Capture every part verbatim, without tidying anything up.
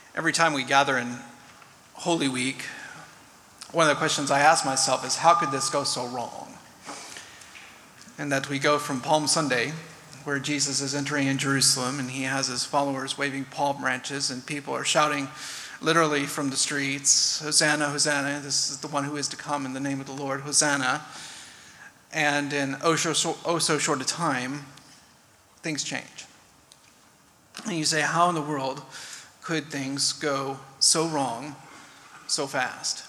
Every time we gather in Holy Week, one of the questions I ask myself is, how could this go so wrong? And that we go from Palm Sunday, where Jesus is entering in Jerusalem and he has his followers waving palm branches and people are shouting literally from the streets, Hosanna, Hosanna, this is the one who is to come in the name of the Lord, Hosanna. And in oh so, oh so short a time, things change. And you say, how in the world could things go so wrong so fast?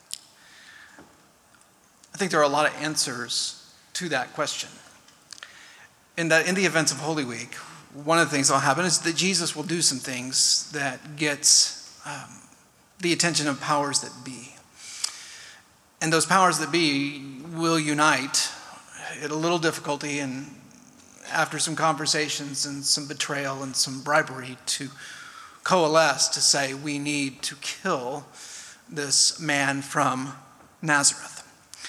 I think there are a lot of answers to that question. In that, in the events of Holy Week, one of the things that will happen is that Jesus will do some things that gets um, the attention of powers that be. And those powers that be will unite at a little difficulty and after some conversations and some betrayal and some bribery to coalesce to say we need to kill this man from Nazareth.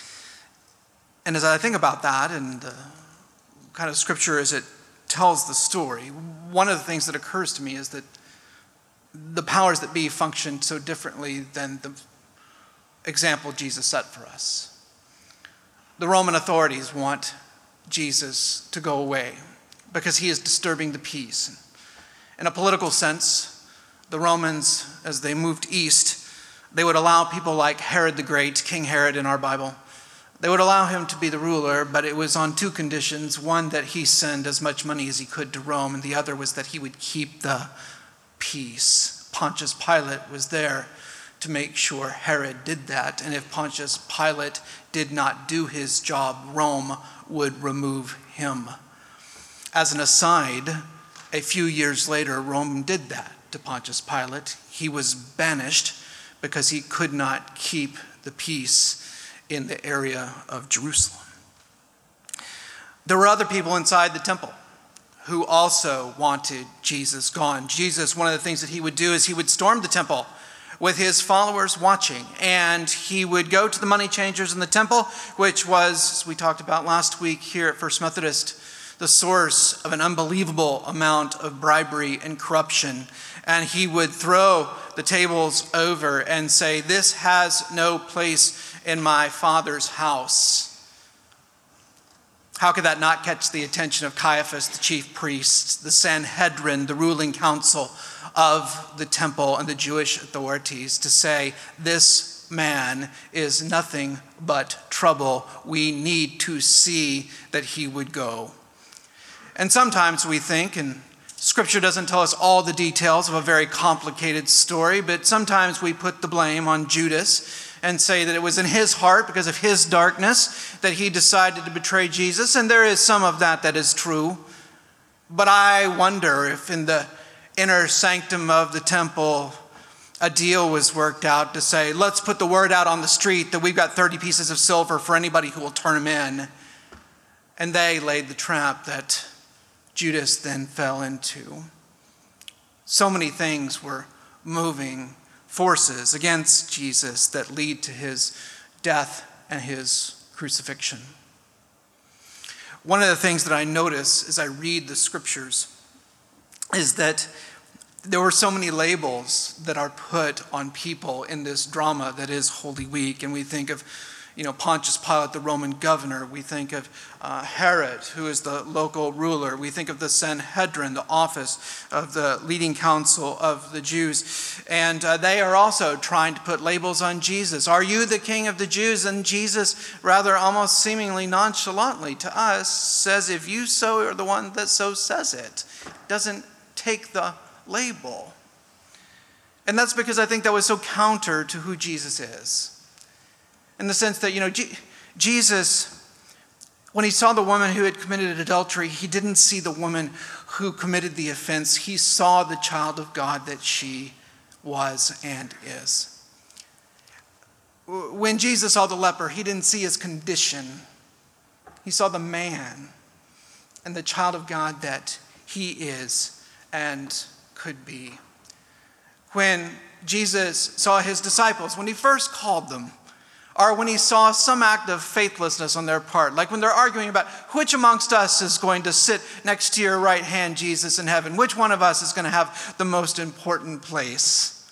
And as I think about that and the kind of scripture as it tells the story, one of the things that occurs to me is that the powers that be function so differently than the example Jesus set for us. The Roman authorities want Jesus to go away because he is disturbing the peace. In a political sense, the Romans, as they moved east, they would allow people like Herod the Great, King Herod in our Bible. They would allow him to be the ruler, but it was on two conditions. One, that he send as much money as he could to Rome, and the other was that he would keep the peace. Pontius Pilate was there to make sure Herod did that, and if Pontius Pilate did not do his job, Rome would remove him. As an aside, a few years later, Rome did that to Pontius Pilate. He was banished because he could not keep the peace in the area of Jerusalem. There were other people inside the temple who also wanted Jesus gone. Jesus, one of the things that he would do is he would storm the temple with his followers watching, and he would go to the money changers in the temple, which was, as we talked about last week here at First Methodist, the source of an unbelievable amount of bribery and corruption. And he would throw the tables over and say, "This has no place in my Father's house." How could that not catch the attention of Caiaphas, the chief priest, the Sanhedrin, the ruling council of the temple, and the Jewish authorities to say, this man is nothing but trouble. We need to see that he would go. And sometimes we think, and Scripture doesn't tell us all the details of a very complicated story, but sometimes we put the blame on Judas and say that it was in his heart, because of his darkness, that he decided to betray Jesus. And there is some of that that is true. But I wonder if in the inner sanctum of the temple, a deal was worked out to say, let's put the word out on the street that we've got thirty pieces of silver for anybody who will turn him in. And they laid the trap that Judas then fell into. So many things were moving forces against Jesus that lead to his death and his crucifixion. One of the things that I notice as I read the scriptures is that there were so many labels that are put on people in this drama that is Holy Week. And we think of, you know, Pontius Pilate, the Roman governor. We think of uh, Herod, who is the local ruler. We think of the Sanhedrin, the office of the leading council of the Jews. And uh, they are also trying to put labels on Jesus. Are you the king of the Jews? And Jesus, rather almost seemingly nonchalantly to us, says, if you so are the one that so says it, doesn't take the label. And that's because I think that was so counter to who Jesus is. In the sense that, you know, G- Jesus, when he saw the woman who had committed adultery, he didn't see the woman who committed the offense. He saw the child of God that she was and is. When Jesus saw the leper, he didn't see his condition. He saw the man and the child of God that he is and could be. When Jesus saw his disciples, when he first called them, or when he saw some act of faithlessness on their part, like when they're arguing about which amongst us is going to sit next to your right hand, Jesus, in heaven, which one of us is going to have the most important place.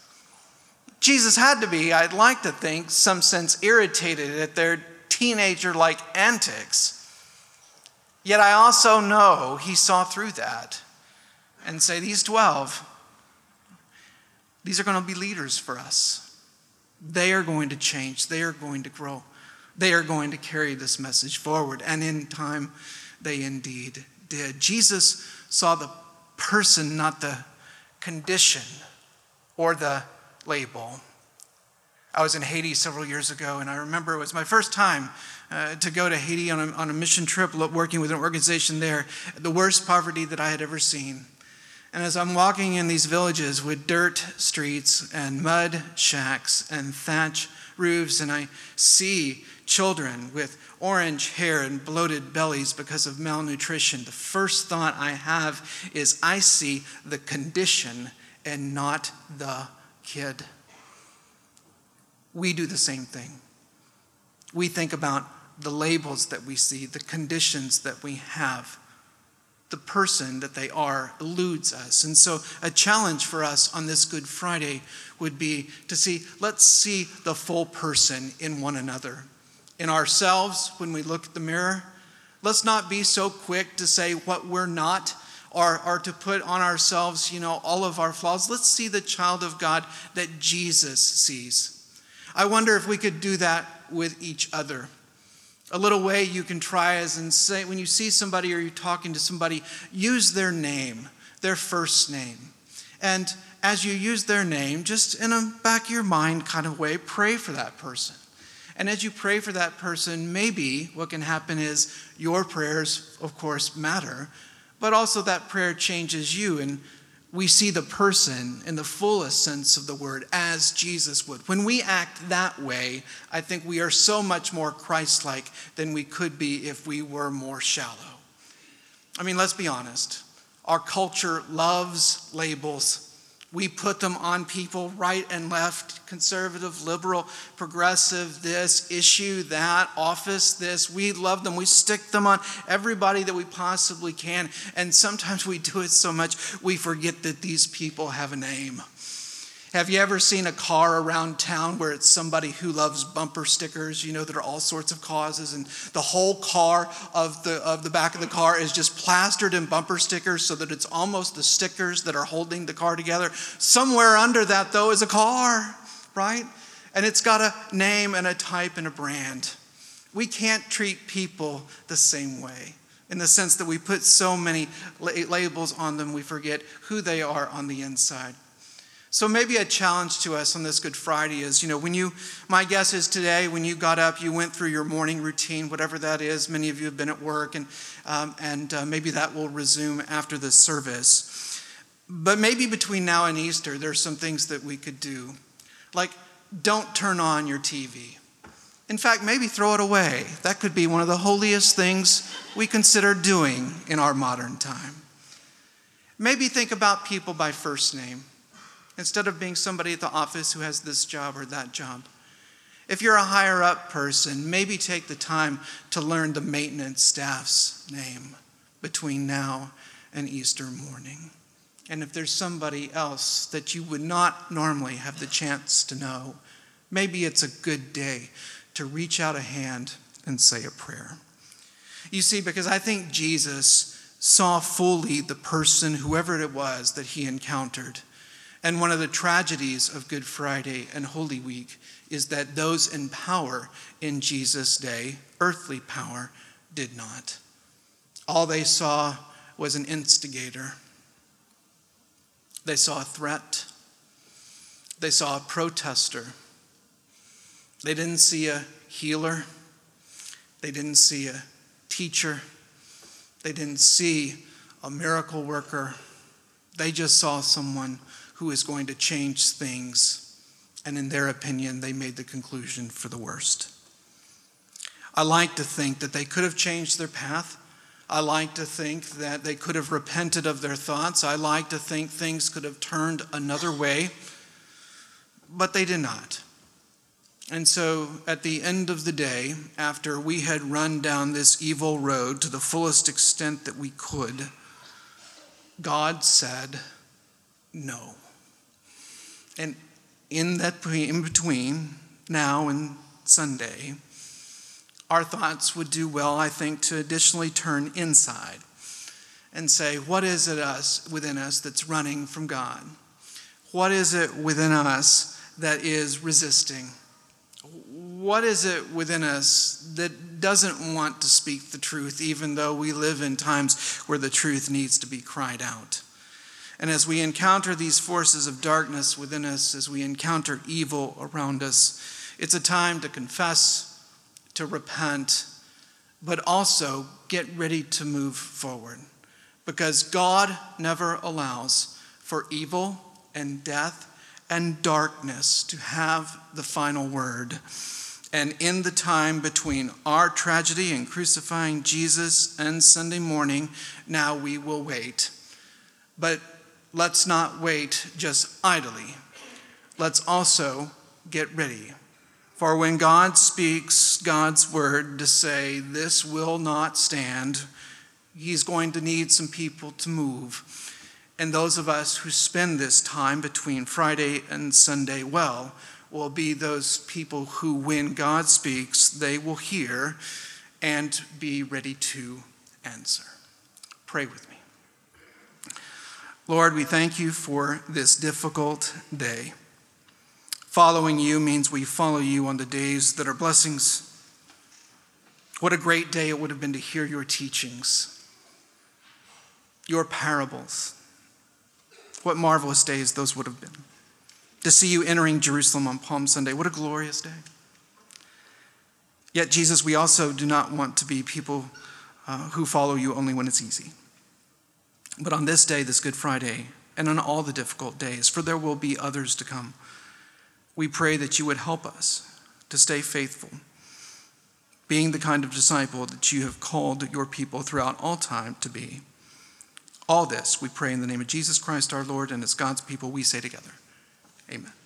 Jesus had to be, I'd like to think, some sense irritated at their teenager-like antics. Yet I also know he saw through that and say, these twelve, these are going to be leaders for us. They are going to change. They are going to grow. They are going to carry this message forward. And in time, they indeed did. Jesus saw the person, not the condition or the label. I was in Haiti several years ago, and I remember it was my first time uh, to go to Haiti on a, on a mission trip, working with an organization there, the worst poverty that I had ever seen. And as I'm walking in these villages with dirt streets and mud shacks and thatch roofs, and I see children with orange hair and bloated bellies because of malnutrition, the first thought I have is I see the condition and not the kid. We do the same thing. We think about the labels that we see, the conditions that we have. The person that they are eludes us. And so a challenge for us on this Good Friday would be to see, let's see the full person in one another. In ourselves, when we look at the mirror, let's not be so quick to say what we're not, or, or to put on ourselves, you know, all of our flaws. Let's see the child of God that Jesus sees. I wonder if we could do that with each other. A little way you can try is and say, when you see somebody or you're talking to somebody, use their name, their first name. And as you use their name, just in a back of your mind kind of way, pray for that person. And as you pray for that person, maybe what can happen is your prayers, of course, matter, but also that prayer changes you, and we see the person in the fullest sense of the word as Jesus would. When we act that way, I think we are so much more Christ-like than we could be if we were more shallow. I mean, let's be honest. Our culture loves labels. We put them on people right and left, conservative, liberal, progressive, this, issue, that, office, this. We love them. We stick them on everybody that we possibly can. And sometimes we do it so much we forget that these people have a name. Have you ever seen a car around town where it's somebody who loves bumper stickers? You know, there are all sorts of causes, and the whole car of the of the back of the car is just plastered in bumper stickers so that it's almost the stickers that are holding the car together. Somewhere under that, though, is a car, right? And it's got a name and a type and a brand. We can't treat people the same way, in the sense that we put so many labels on them, we forget who they are on the inside. So maybe a challenge to us on this Good Friday is, you know, when you, my guess is today, when you got up, you went through your morning routine, whatever that is. Many of you have been at work, and um, and uh, maybe that will resume after the service. But maybe between now and Easter, there's some things that we could do. Like, don't turn on your T V. In fact, maybe throw it away. That could be one of the holiest things we consider doing in our modern time. Maybe think about people by first name, instead of being somebody at the office who has this job or that job. If you're a higher up person, maybe take the time to learn the maintenance staff's name between now and Easter morning. And if there's somebody else that you would not normally have the chance to know, maybe it's a good day to reach out a hand and say a prayer. You see, because I think Jesus saw fully the person, whoever it was, that he encountered. And one of the tragedies of Good Friday and Holy Week is that those in power in Jesus' day, earthly power, did not. All they saw was an instigator. They saw a threat. They saw a protester. They didn't see a healer. They didn't see a teacher. They didn't see a miracle worker. They just saw someone who is going to change things. And in their opinion, they made the conclusion for the worst. I like to think that they could have changed their path. I like to think that they could have repented of their thoughts. I like to think things could have turned another way. But they did not. And so at the end of the day, after we had run down this evil road to the fullest extent that we could, God said no. And in that in between now and Sunday, our thoughts would do well, I think, to additionally turn inside and say, what is it us within us that's running from God? What is it within us that is resisting? What is it within us that doesn't want to speak the truth, even though we live in times where the truth needs to be cried out? And as we encounter these forces of darkness within us, as we encounter evil around us, it's a time to confess, to repent, but also get ready to move forward. Because God never allows for evil and death and darkness to have the final word. And in the time between our tragedy and crucifying Jesus and Sunday morning, now we will wait. But let's not wait just idly. Let's also get ready. For when God speaks God's word to say this will not stand, he's going to need some people to move. And those of us who spend this time between Friday and Sunday well will be those people who, when God speaks, they will hear and be ready to answer. Pray with me. Lord, we thank you for this difficult day. Following you means we follow you on the days that are blessings. What a great day it would have been to hear your teachings, your parables. What marvelous days those would have been. To see you entering Jerusalem on Palm Sunday, what a glorious day. Yet, Jesus, we also do not want to be people uh, who follow you only when it's easy. But on this day, this Good Friday, and on all the difficult days, for there will be others to come, we pray that you would help us to stay faithful, being the kind of disciple that you have called your people throughout all time to be. All this we pray in the name of Jesus Christ our Lord, and as God's people we say together, amen.